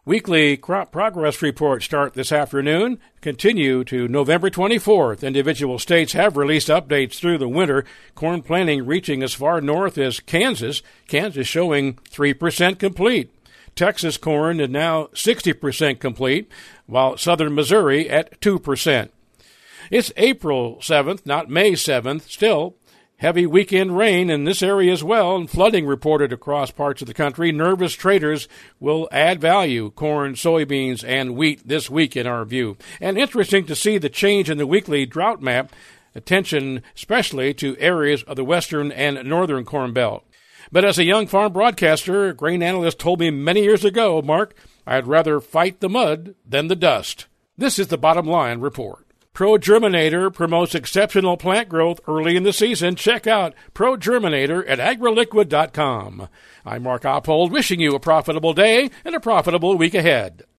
Weekly crop progress reports start this afternoon, continue to November 24th. Individual states have released updates through the winter. Corn planting reaching as far north as Kansas. Kansas showing 3% complete. Texas corn is now 60% complete, while southern Missouri at 2%. It's April 7th, not May 7th. Still, heavy weekend rain in this area as well, and flooding reported across parts of the country. Nervous traders will add value, corn, soybeans, and wheat this week in our view. And interesting to see the change in the weekly drought map, attention especially to areas of the western and northern Corn Belt. But as a young farm broadcaster, grain analyst told me many years ago, Mark, I'd rather fight the mud than the dust. This is the Bottom Line Report. ProGerminator promotes exceptional plant growth early in the season. Check out ProGerminator at agriliquid.com. I'm Mark Oppold, wishing you a profitable day and a profitable week ahead.